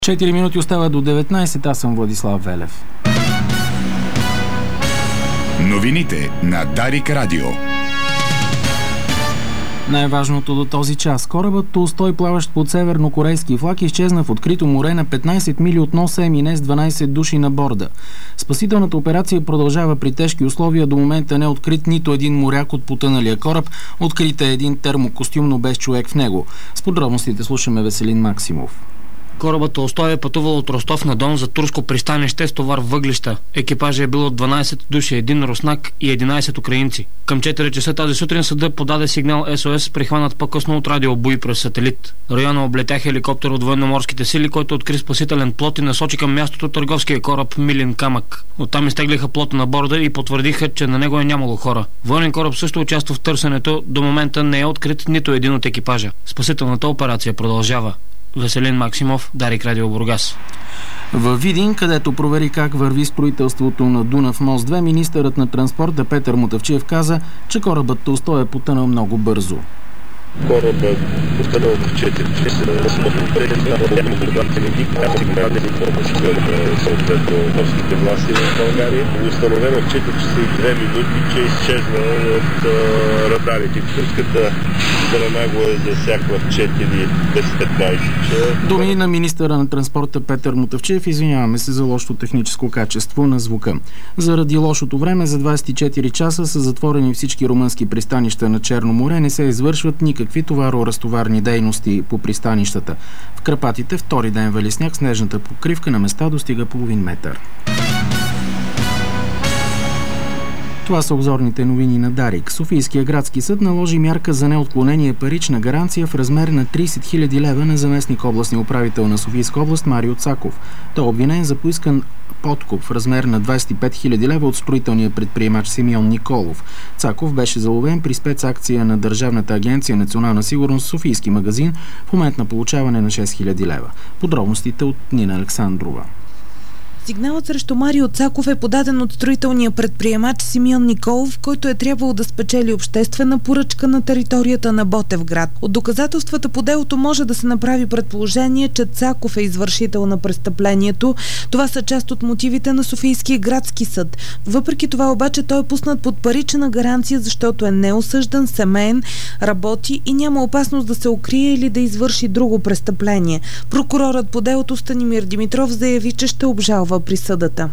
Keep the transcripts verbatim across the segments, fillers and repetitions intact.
четири минути остава до деветнайсет. Аз съм Владислав Велев. Новините на Дарик Радио. Най-важното до този час. Корабът Толстой, плаващ под севернокорейски флаг, изчезна в открито море на петнайсет мили от носа и мине с дванайсет души на борда. Спасителната операция продължава при тежки условия. До момента не е открит нито един моряк от потъналия кораб. Открит е един термокостюм, но без човек в него. С подробностите слушаме Веселин Максимов. Корабът Толстой е пътувал от Ростов на Дон за турско пристанище с товар въглища. Екипажът е бил от дванайсет души, един руснак и единайсет украинци. Към четири часа тази сутрин съда подаде сигнал Ес О Ес, прихванат по-късно от радиобуи през сателит. Района облетя хеликоптер от военноморските сили, който откри спасителен плот и насочи към мястото търговския кораб Милин Камък. Оттам изтеглиха плота на борда и потвърдиха, че на него е нямало хора. Военен кораб също участва в търсенето. До момента не е открит нито един от екипажа. Спасителната операция продължава. Веселин Максимов, Дарик Радио, Бургас. Във Видин, където провери как върви строителството на Дунав мост две, министърът на транспорта Петър Мутафчиев каза, че корабът Толстой е потънал много бързо. Корабът потънал в четири часа на съответно морските власти в България. Установено в четири часа и две минути, че е изчезнал от радарите. Турската страна го е засякла в четири без петнайсет. Думи на министъра на транспорта Петър Мутафчиев. Извиняваме се за лошото техническо качество на звука. Заради лошото време за двайсет и четири часа са затворени всички румънски пристанища на Черно море. Не се извършват никакви товаро-разтоварни дейности по пристанищата. В Карпатите втори ден вали сняг, снежната покривка на места достига половин метър. Това са обзорните новини на Дарик. Софийския градски съд наложи мярка за неотклонение парична гаранция в размер на трийсет хиляди лева на заместник областния управител на Софийска област Марио Цаков. Той е обвинен за поискан подкуп в размер на двайсет и пет хиляди лева от строителния предприемач Симеон Николов. Цаков беше заловен при спецакция на Държавната агенция Национална сигурност в Софийски магазин в момент на получаване на шест хиляди лева. Подробностите от Нина Александрова. Сигналът срещу Марио Цаков е подаден от строителния предприемач Симеон Николов, който е трябвало да спечели обществена поръчка на територията на Ботевград. От доказателствата по делото може да се направи предположение, че Цаков е извършител на престъплението. Това са част от мотивите на Софийския градски съд. Въпреки това обаче той е пуснат под парична гаранция, защото е неосъждан, семеен, работи и няма опасност да се укрие или да извърши друго престъпление. Прокурорът по делото Станимир Димитров заяви, че ще обжалва присъдата.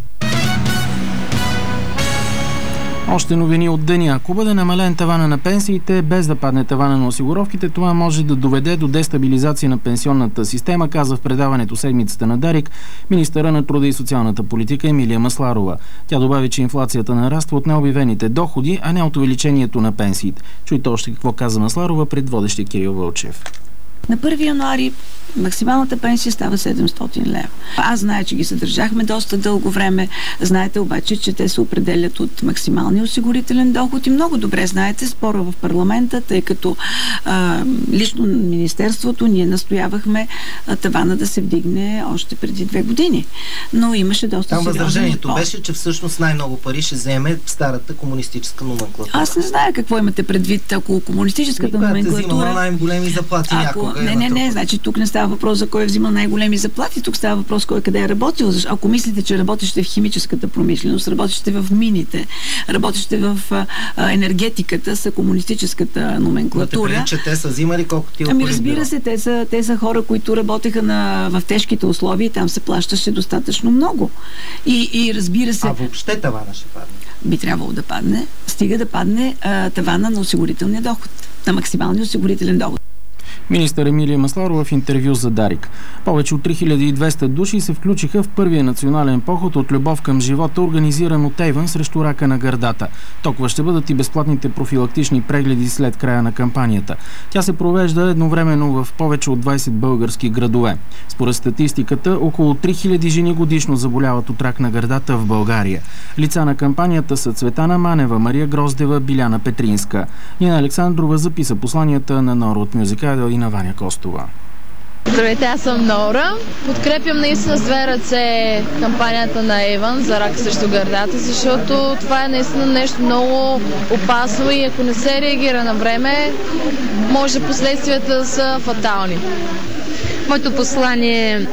Още новини от деня. Ако бъде намален тавана на пенсиите, без да падне тавана на осигуровките, това може да доведе до дестабилизация на пенсионната система, каза в предаването Седмицата на Дарик министъра на труда и социалната политика Емилия Масларова. Тя добави, че инфлацията нараства от необявените доходи, а не от увеличението на пенсиите. Чуйте още какво каза Масларова пред водещия Кирил Вълчев. На първи януари максималната пенсия става седемстотин лева. Аз знае, че ги съдържахме доста дълго време. Знаете обаче, че те се определят от максималния осигурителен доход и много добре знаете спора в парламента, тъй като а, лично Министерството ние настоявахме а, тавана да се вдигне още преди две години. Но имаше доста Там сериозен възражението отпор. беше, че всъщност най-много пари ще вземе старата комунистическа номенклатура. Аз не знае какво имате предвид, ако комунистическата номенклатура... Взимала най-големи заплати ако... някога. Не, не, не, значи тук не става въпрос за кой е взимал най-големи заплати, тук става въпрос кой къде е работил. Ако мислите, че работещите в химическата промишленост, работещите в мините, работещите в а, енергетиката са комунистическата номенклатура. Те, че те са взимали колко ти Ами разбира се, те са, те са хора, които работеха на, в тежките условия и там се плащаше достатъчно много. И, и разбира се... А въобще тавана ще падне? Би трябвало да падне. Стига да падне а, тавана на осигурителния доход, на максималния осигурителен доход. Министър Емилия Масларова в интервю за Дарик. Повече от три хиляди и двеста души се включиха в първия национален поход от любов към живота, организиран от Avon срещу рака на гърдата. Толкова ще бъдат и безплатните профилактични прегледи след края на кампанията. Тя се провежда едновременно в повече от двайсет български градове. Според статистиката, около три хиляди жени годишно заболяват от рак на гърдата в България. Лица на кампанията са Цветана Манева, Мария Гроздева, Биляна Петринска. Нина Александрова записа посланията на Нора от Мюзикал и на Ваня Костова. Здравейте, аз съм Нора. Подкрепям наистина с две ръце кампанията на Avon за рак срещу гърдата, защото това е наистина нещо много опасно и ако не се реагира на време, може последствията да са фатални. Моето послание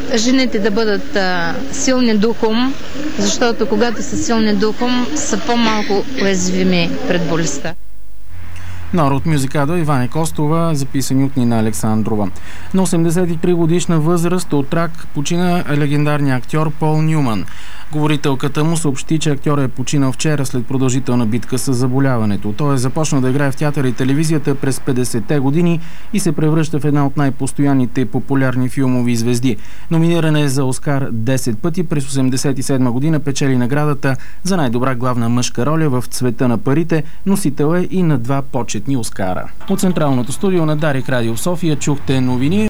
жените да бъдат а, силни духом, защото когато са силни духом, са по-малко уязвими пред болестта. Народ мюзикада Иване Костова, записани от Нина Александрова. На осемдесет и три годишна възраст от рак почина легендарният актьор Пол Нюман. Говорителката му съобщи, че актьорът е починал вчера след продължителна битка с заболяването. Той е започнал да играе в театъра и телевизията през петдесетте години и се превръща в една от най-постоянните популярни филмови звезди. Номиниран е за Оскар десет пъти. През осемдесет и седма година печели наградата за най-добра главна мъжка роля в Цвета на парите. Носител е и на два почетни Оскара. От централното студио на Дарик Радио в София чухте новини.